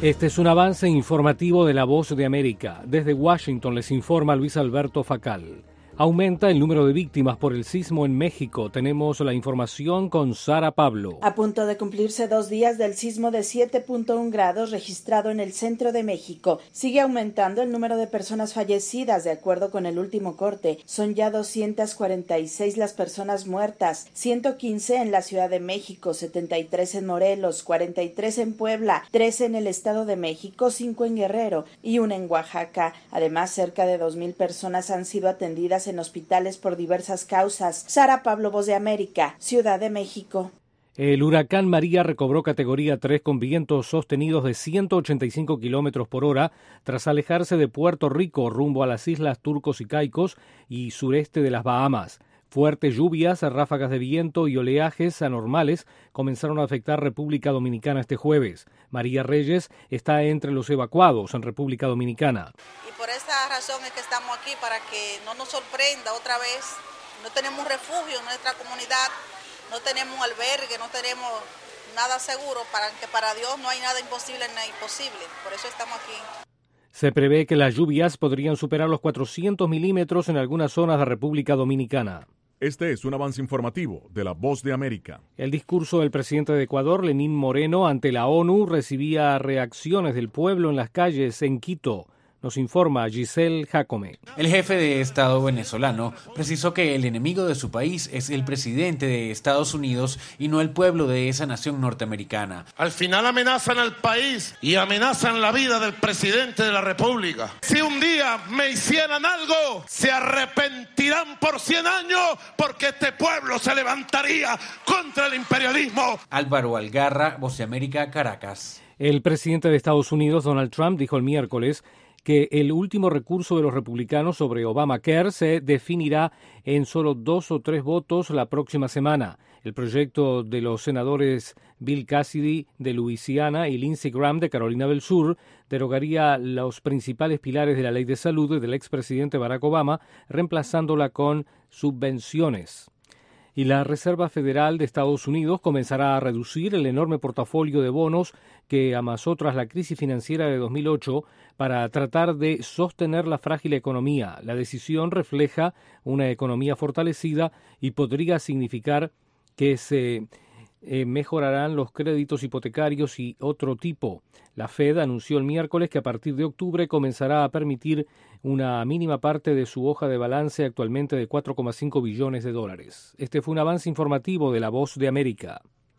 Este es un avance informativo de La Voz de América. Desde Washington les informa Luis Alberto Facal. Aumenta el número de víctimas por el sismo en México. Tenemos la información con Sara Pablo. A punto de cumplirse 2 días del sismo de 7.1 grados registrado en el centro de México, sigue aumentando el número de personas fallecidas. De acuerdo con el último corte, son ya 246 las personas muertas, 115 en la Ciudad de México, 73 en Morelos, 43 en Puebla, 13 en el Estado de México, 5 en Guerrero y 1 en Oaxaca. Además, cerca de 2,000 personas han sido atendidas en hospitales por diversas causas. Sara Pablo, Voz de América, Ciudad de México. El huracán María recobró categoría 3 con vientos sostenidos de 185 kilómetros por hora tras alejarse de Puerto Rico rumbo a las islas Turcos y Caicos y sureste de las Bahamas. Fuertes lluvias, ráfagas de viento y oleajes anormales comenzaron a afectar República Dominicana este jueves. María Reyes está entre los evacuados en República Dominicana. Y por esa razón es que estamos aquí, para que no nos sorprenda otra vez. No tenemos refugio en nuestra comunidad, no tenemos albergue, no tenemos nada seguro, para Dios no hay nada imposible ni imposible. Por eso estamos aquí. Se prevé que las lluvias podrían superar los 400 milímetros en algunas zonas de República Dominicana. Este es un avance informativo de La Voz de América. El discurso del presidente de Ecuador, Lenín Moreno, ante la ONU recibía reacciones del pueblo en las calles en Quito. Nos informa Giselle Jacome. El jefe de Estado venezolano precisó que el enemigo de su país es el presidente de Estados Unidos y no el pueblo de esa nación norteamericana. Al final amenazan al país y amenazan la vida del presidente de la República. Si un día me hicieran algo, se arrepentirán por 100 años, porque este pueblo se levantaría contra el imperialismo. Álvaro Algarra, Voz de América, Caracas. El presidente de Estados Unidos, Donald Trump, dijo el miércoles que el último recurso de los republicanos sobre Obamacare se definirá en solo 2 o 3 votos la próxima semana. El proyecto de los senadores Bill Cassidy de Luisiana y Lindsey Graham de Carolina del Sur derogaría los principales pilares de la ley de salud del expresidente Barack Obama, reemplazándola con subvenciones. Y la Reserva Federal de Estados Unidos comenzará a reducir el enorme portafolio de bonos que amasó tras la crisis financiera de 2008 para tratar de sostener la frágil economía. La decisión refleja una economía fortalecida y podría significar que se mejorarán los créditos hipotecarios y otro tipo. La Fed anunció el miércoles que a partir de octubre comenzará a permitir una mínima parte de su hoja de balance, actualmente de $4,5 billones. Este fue un avance informativo de La Voz de América.